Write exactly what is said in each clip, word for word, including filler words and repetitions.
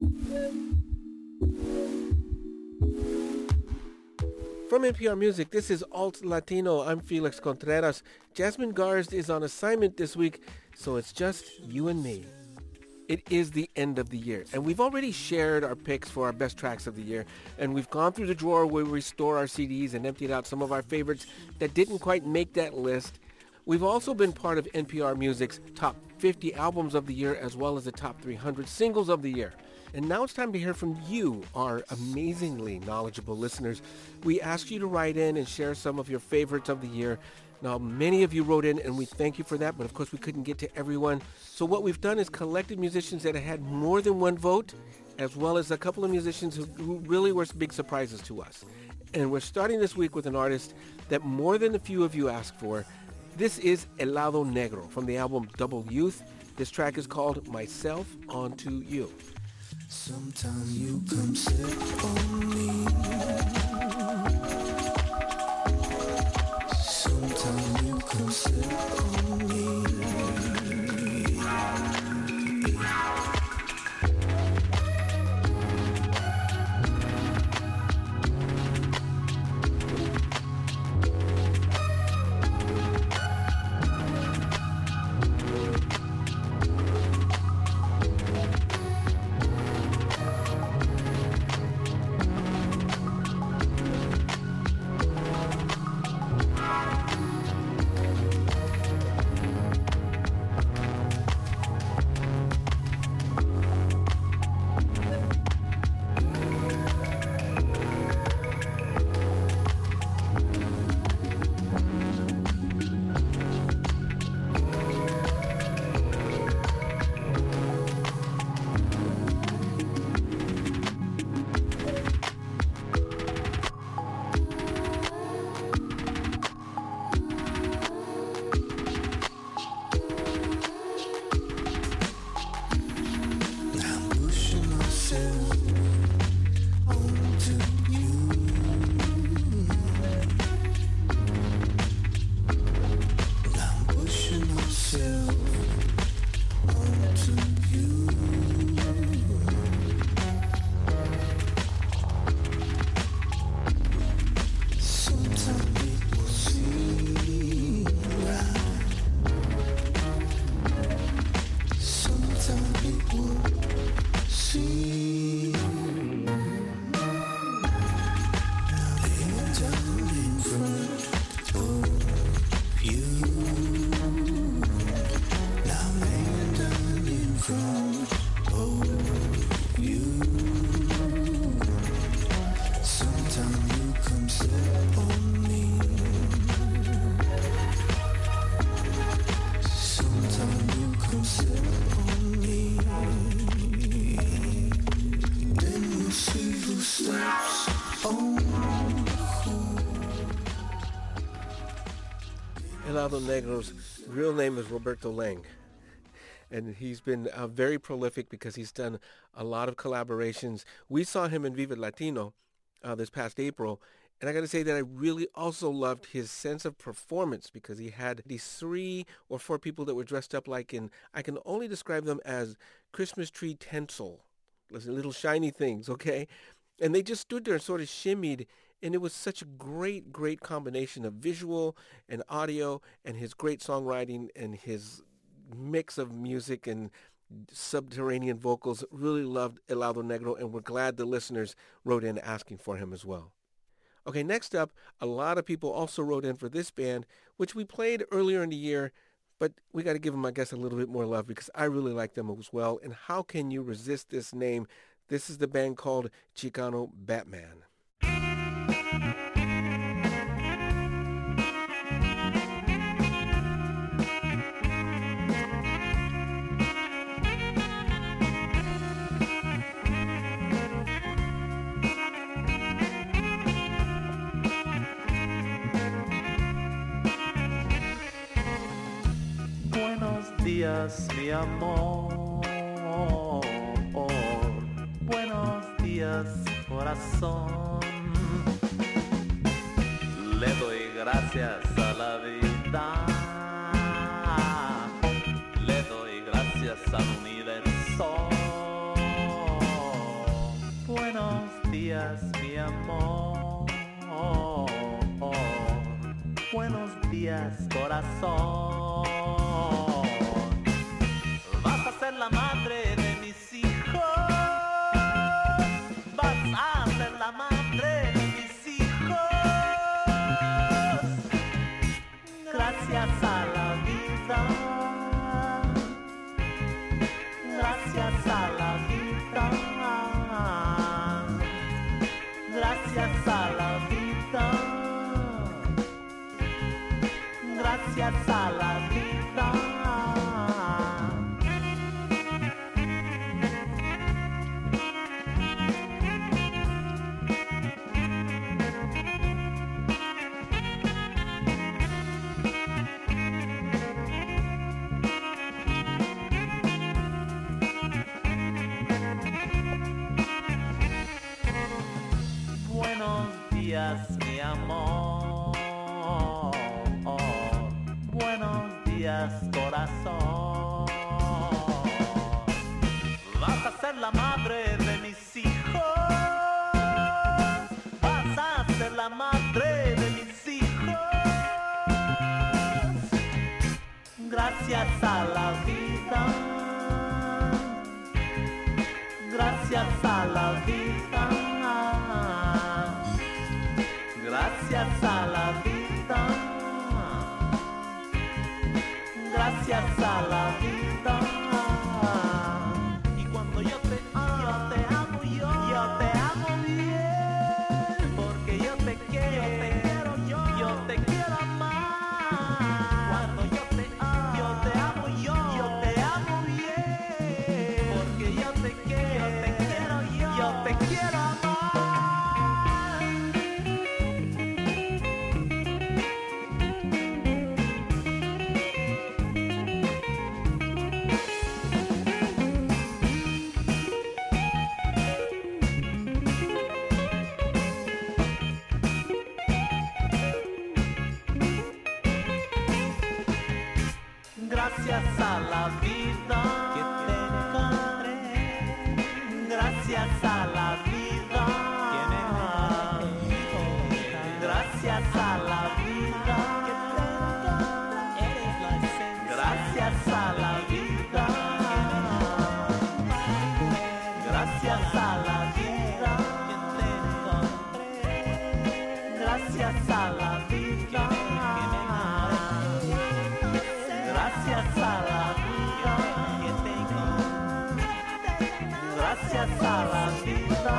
From N P R Music, this is Alt Latino. I'm Felix Contreras. Jasmine Garsd is on assignment this week, so it's just you and me. It is the end of the year, and we've already shared our picks for our best tracks of the year, and we've gone through the drawer where we store our C Ds and emptied out some of our favorites that didn't quite make that list. We've also been part of N P R Music's top fifty albums of the year, as well as the top three hundred singles of the year. And now it's time to hear from you, our amazingly knowledgeable listeners. We asked you to write in and share some of your favorites of the year. Now, many of you wrote in, and we thank you for that, but of course we couldn't get to everyone. So what we've done is collected musicians that had more than one vote, as well as a couple of musicians who, who really were big surprises to us. And we're starting this week with an artist that more than a few of you asked for. This is Helado Negro from the album Double Youth. This track is called Myself Onto You. Sometimes you come sit on me. Sometimes you come sit on me. Helado Negro's real name is Roberto Lang, and he's been uh, very prolific because he's done a lot of collaborations. We saw him in Viva Latino uh, this past April, and I got to say that I really also loved his sense of performance because he had these three or four people that were dressed up like in, I can only describe them as Christmas tree tinsel, little shiny things, okay? And they just stood there and sort of shimmied, and it was such a great, great combination of visual and audio and his great songwriting and his mix of music and subterranean vocals. Really loved Helado Negro, and we're glad the listeners wrote in asking for him as well. Okay, next up, a lot of people also wrote in for this band, which we played earlier in the year, but we got to give them, I guess, a little bit more love because I really like them as well. And how can you resist this name? This is the band called Chicano Batman. Buenos días, mi amor. Buenos días, corazón. Le doy gracias a la vida. Le doy gracias al universo. días, mi amor. Buenos días, corazón. Vas a ser la madre de mis hijos. Vas a ser la madre de mis hijos. Gracias a la vida. Gracias a la vida. Gracias a la vida. Gracias a la vida. Buenos días, mi amor. Buenos días, corazón. Vas a ser la madre de mis hijos. Vas a ser la madre de mis hijos. Gracias a la vida. Gracias a la vida. Gracias a la vida. Gracias a la vida. Y cuando yo te amo, yo te amo, yo, yo te amo bien. Porque yo te quiero, yo te quiero, yo, yo te quiero amar. Cuando yo te amo, yo te amo, yo, yo te amo bien. Porque yo te quiero, yo te quiero, yo, yo te quiero amar. Gracias a la vida que te encontré. Gracias a la vida que me encontré. Gracias a la vida que te encontré. Eres la esencia. Gracias a la vida. Gracias a la vida que te encontré. Gracias a la vida. Gracias a la vida que tengo. Gracias a la vida.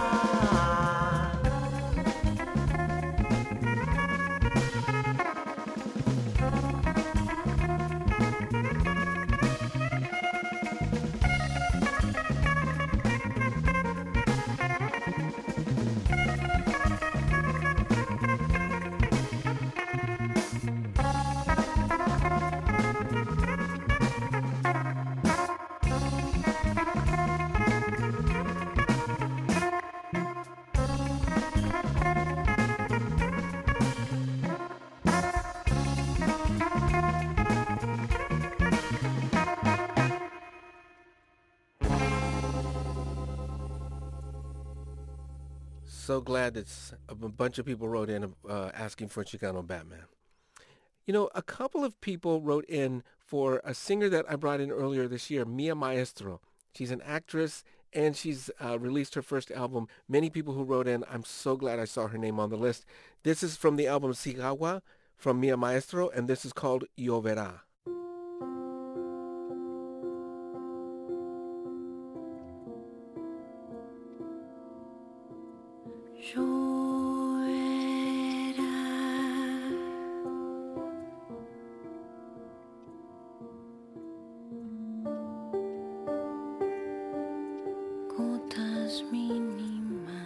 So glad that a bunch of people wrote in uh, asking for Chicano Batman. You know, a couple of people wrote in for a singer that I brought in earlier this year, Mia Maestro. She's an actress, and she's uh, released her first album. Many people who wrote in, I'm so glad I saw her name on the list. This is from the album Sigagua from Mia Maestro, and this is called Lloverá. Gotas mínimas.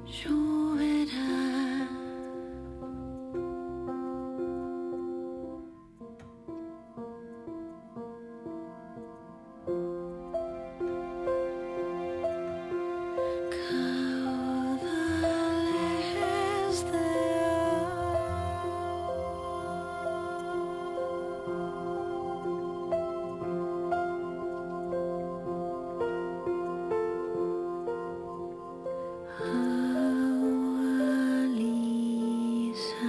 lloverá. Caudales de agua lisa.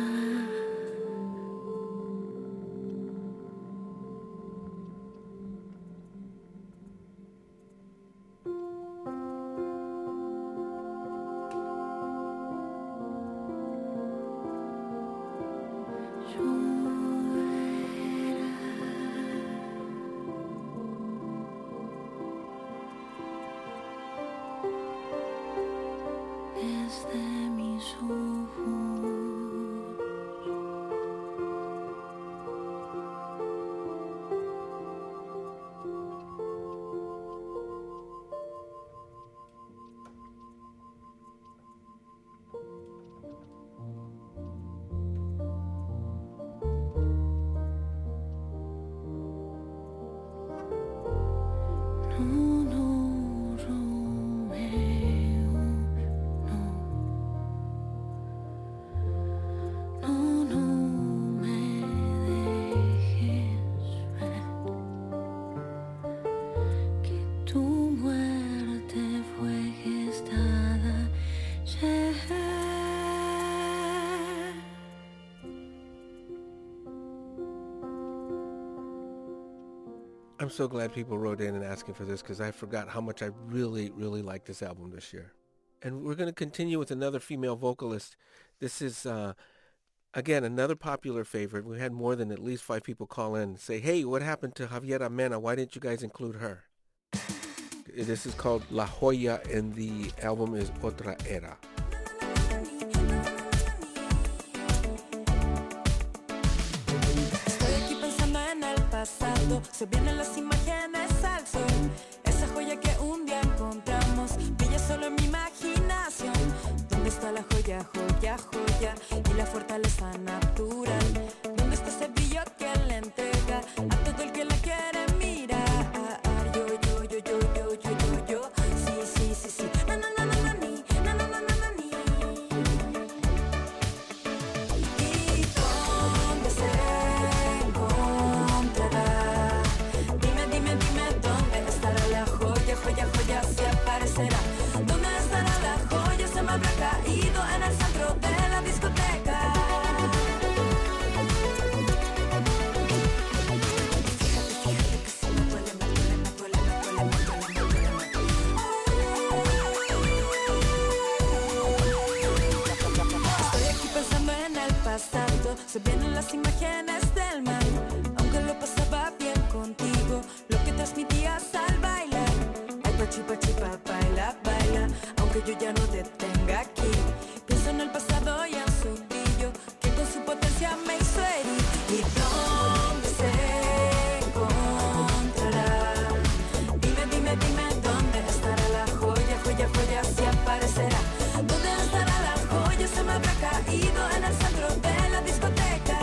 Desde mis ojos no, no, Romeo, no. No, no me dejes ver que tu muerte fue gestada ayer. I'm so glad people wrote in and asking for this because I forgot how much I really, really like this album this year. And we're going to continue with another female vocalist. This is, uh, again, another popular favorite. We had more than at least five people call in and say, hey, what happened to Javiera Mena? Why didn't you guys include her? This is called La Joya, and the album is Otra Era. Estoy aquí pensando en el pasado, se vienen las imágenes al sol. Esa joya que un día encontramos, brilla solo en mi imaginación. ¿Dónde está la joya, joya, joya? Y la fortaleza natural. ¿Dónde está ese brillo que le entrega a todo el que la quiere mirar? Yo, yo, yo, yo, yo, yo, yo, yo. Sí, sí, sí, sí. Na, na, na, na, na, ni. Na, na, na, na, na, ni. ¿Y dónde se encontrará? Dime, dime, dime, ¿dónde estará la joya, joya, joya? Se aparecerá. ¿Dónde estará la joya? Se me habrá caído en el centro de la discoteca. Fíjate, fíjate que si me duele, me duele, me duele, me duele, me duele, me duele, me duele. Estoy aquí pensando en el pasado, se vienen las imágenes del mar. Aunque lo pasaba bien contigo, lo que transmitías al bailar. Ay, pachi, pachi, pa, baila, baila. Aunque yo ya no te tenga aquí, pienso en el pasado y en su brillo, que con su potencia me hizo herir. ¿Y dónde se encontrará? Dime, dime, dime, ¿dónde estará la joya, joya, joya? Se aparecerá. ¿Dónde estará la joya? Se me habrá caído en el centro de la discoteca.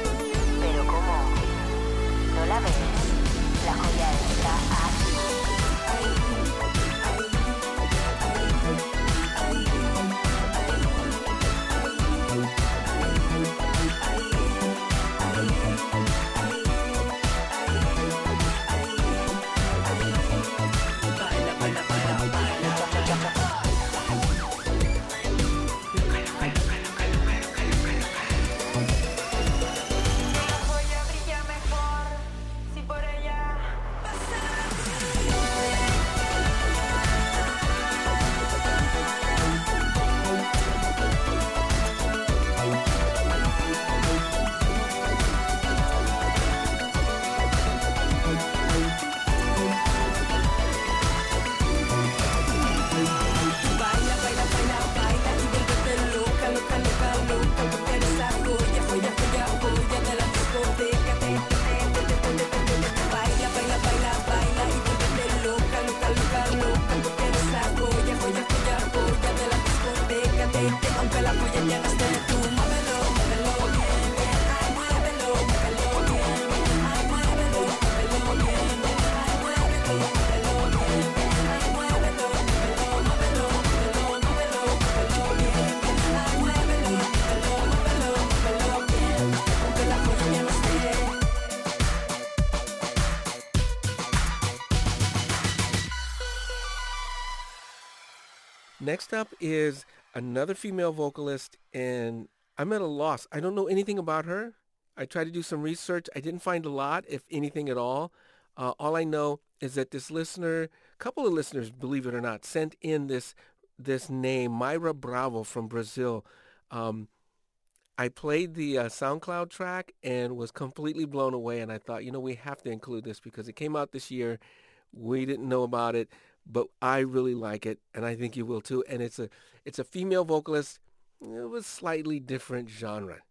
Pero ¿cómo? ¿No la ves? La joya está aquí. Next up is another female vocalist, and I'm at a loss. I don't know anything about her. I tried to do some research. I didn't find a lot, if anything at all. Uh, all I know is that this listener, a couple of listeners, believe it or not, sent in this this name, Mayra Bravo from Brazil. Um, I played the uh, SoundCloud track and was completely blown away, and I thought, you know, we have to include this because it came out this year. We didn't know about it, but I really like it, and I think you will too. And it's a it's a female vocalist. It was slightly different genre.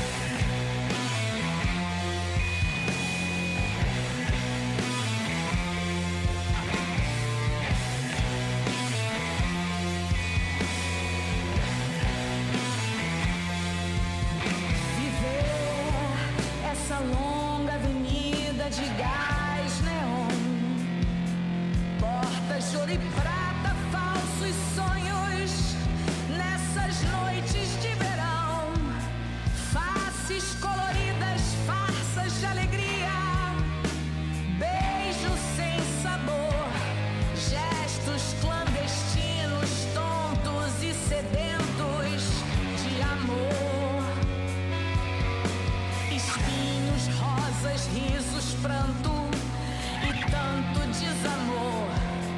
Ouro e prata, falsos sonhos, nessas noites de verão, faces coloridas, farsas de alegria, beijos sem sabor, gestos clandestinos, tontos e sedentos de amor, espinhos, rosas, risos, pranto e tanto desamor.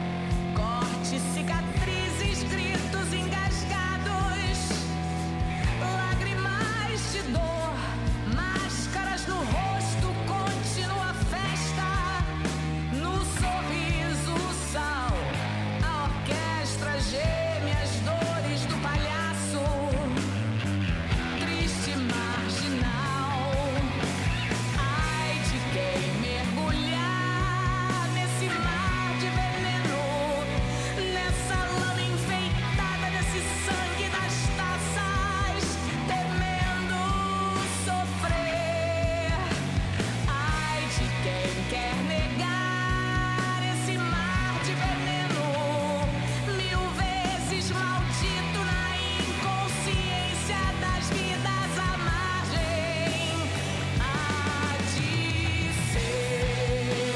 Cicatrizes, gritos engasgados, lágrimas de dor, máscaras no rosto, continua a festa, no sorriso o sal, a orquestra geme as dores do palhaço, triste marginal. Ai de quem mergulhar nesse mar de veneno, sangue das taças, temendo sofrer. Ai de quem quer negar esse mar de veneno, mil vezes maldito na inconsciência das vidas à margem. Há de ser.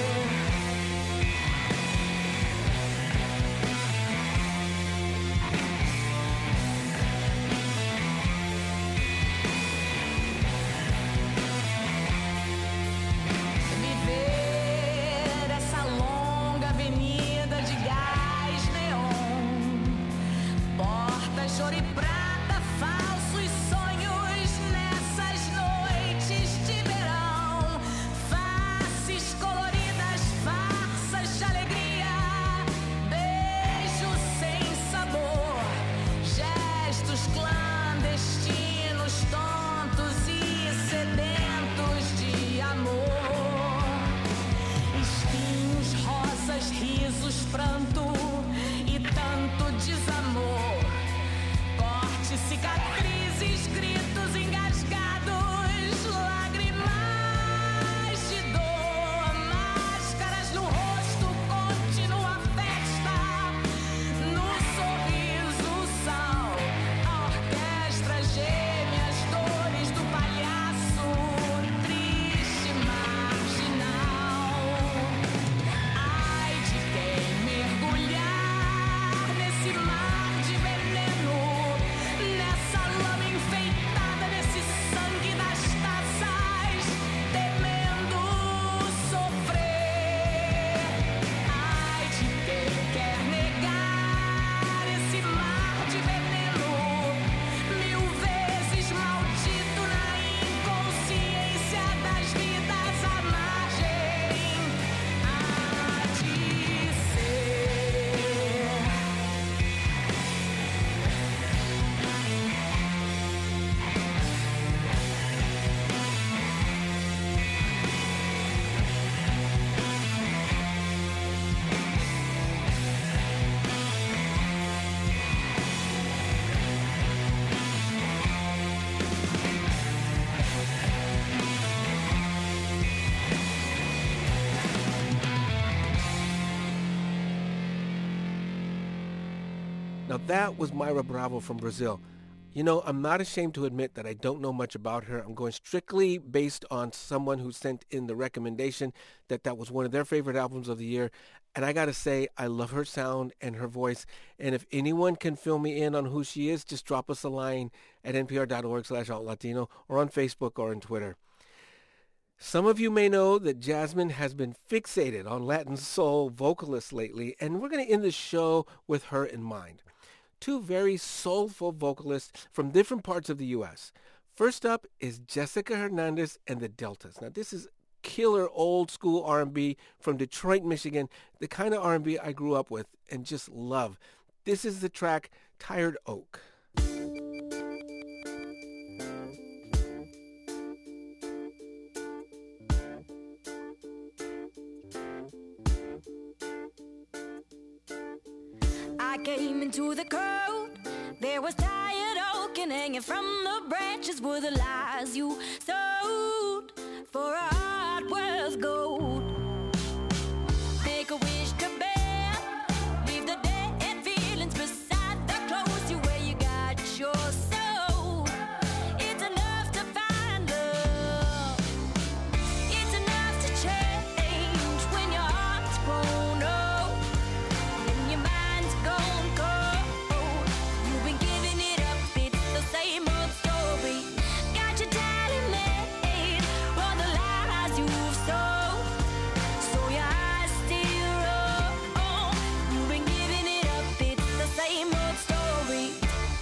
Ouro e prata, falsos sonhos, nessas noites de verão, faces coloridas, farsas de alegria, beijos sem sabor, gestos clandestinos, tontos e sedentos de amor, espinhos, rosas, risos, pranto e tanto desamor. Cicatrizes, gritos engasgados, lágrimas de dor, máscaras no rosto, continua a festa, no sorriso o sal, a orquestra geme as dores do palhaço, triste marginal. Ai de quem mergulhar nesse mar de veneno, nessa lama enfeitada, nesse sangue das taças, temendo sofrer. Ai de quem quer negar esse mar de veneno, mil vezes maldito na inconsciência das vidas à margem. Há de ser. Now that was Mayra Bravo from Brazil. You know, I'm not ashamed to admit that I don't know much about her. I'm going strictly based on someone who sent in the recommendation that that was one of their favorite albums of the year. And I got to say, I love her sound and her voice. And if anyone can fill me in on who she is, just drop us a line at npr.org slash altlatino or on Facebook or on Twitter. Some of you may know that Jasmine has been fixated on Latin soul vocalists lately, and we're going to end the show with her in mind. Two very soulful vocalists from different parts of the U S. First up is Jessica Hernandez and the Deltas. Now, this is killer old school R and B from Detroit, Michigan, the kind of R and B I grew up with and just love. This is the track Tired Oak. I came into the cold. There was tired oak and hanging from the branches were the lies you sowed for a heart worth gold. Make a wish to bear, leave the dead feelings beside the clothes you wear. You got your soul. It's enough to find love. It's enough to change when your heart's grown old and your mind's gone cold. You've been giving it up, it's the same old story. Got your tally made for the lies you've sold, so your eyes still roll. You've been giving it up, it's the same old story.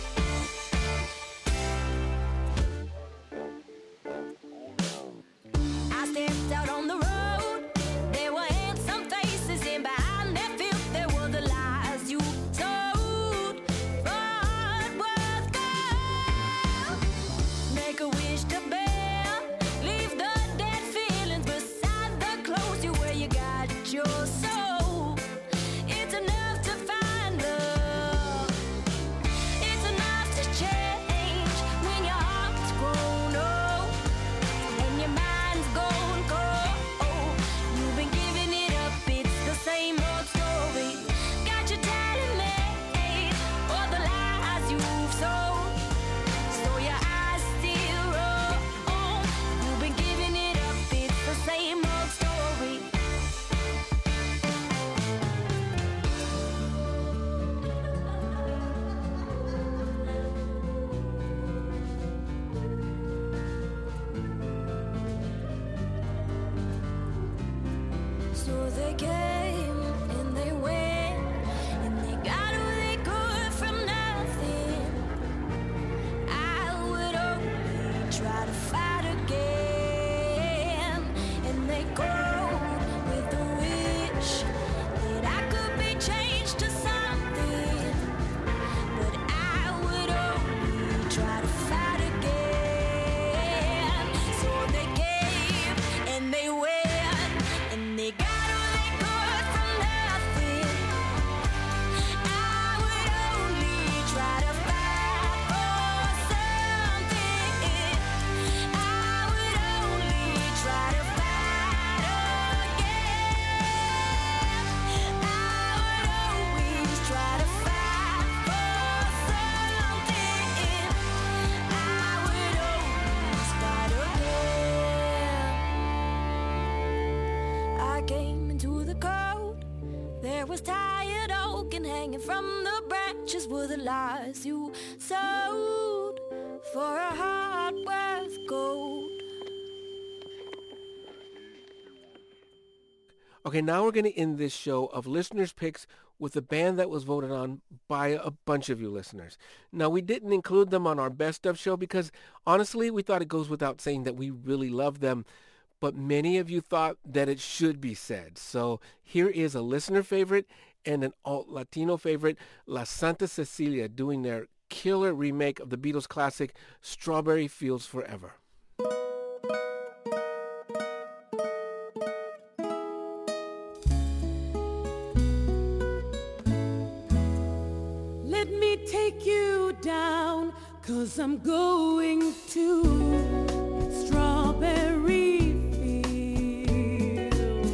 I stepped out on the road. There were handsome faces, and behind their filth there were the lies you told. For a heart worth gold. Make a wish to bear, leave the dead feelings beside the clothes you wear. You got your soul. It's enough to find love. It's enough to change when your heart's grown old and your mind's gone cold. You've been giving it up, it's the same old story. Got your tally made for the lies you've sold, so your eyes still roll. You've been giving it up, it's the same old story. So they came and they went, and they got what they could from nothing. I would only try to fight again, and they go with the wish that I could be changed to something, but I would only try to fight again. So they came and they went, and they got what they could from nothing. I would only try to fight for something. I would only try to fight again. I would always try to fight for something. I would always fight again. I came into the cold. There was tired oak and hanging from the branches were the lies you sowed for a heart worth gold. Okay, now we're going to end this show of listeners' picks with a band that was voted on by a bunch of you listeners. Now, we didn't include them on our best of show because, honestly, we thought it goes without saying that we really love them, but many of you thought that it should be said. So here is a listener favorite and an alt-Latino favorite, La Santa Cecilia, doing their killer remake of the Beatles classic, Strawberry Fields Forever. Let me take you down, 'cause I'm going to strawberry fields.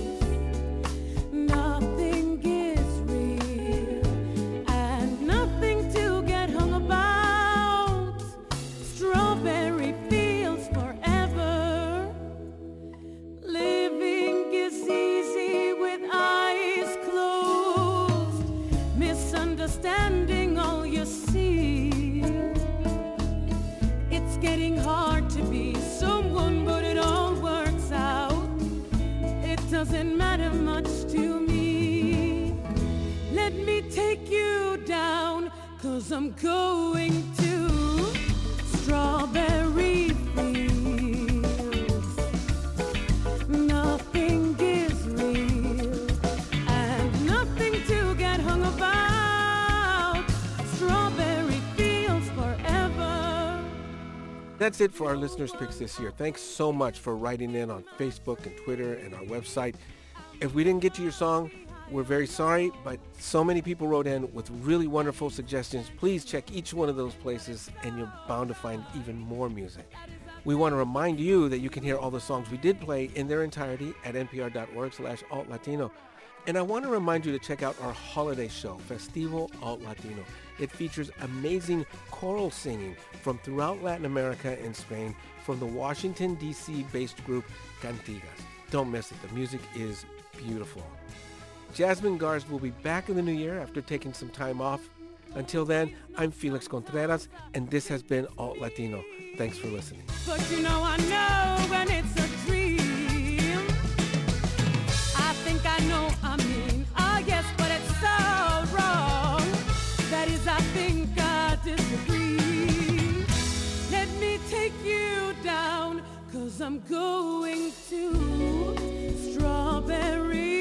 Nothing is real and nothing to get hung about. I'm going to strawberry fields. Nothing is real and nothing to get hung about. Strawberry fields forever. That's it for our listeners' picks this year. Thanks so much for writing in on Facebook and Twitter and our website. If we didn't get to your song, we're very sorry, but so many people wrote in with really wonderful suggestions. Please check each one of those places and you're bound to find even more music. We want to remind you that you can hear all the songs we did play in their entirety at npr.org slash alt Latino. And I want to remind you to check out our holiday show, Festival Alt Latino. It features amazing choral singing from throughout Latin America and Spain from the Washington, D C-based group Cantigas. Don't miss it. The music is beautiful. Jasmine Garsd will be back in the new year after taking some time off. Until then, I'm Felix Contreras, and this has been Alt Latino. Thanks for listening. But you know I know when it's a dream. I think I know, I mean, oh yes, but it's so wrong. That is, I think I disagree. Let me take you down, 'cause I'm going to strawberry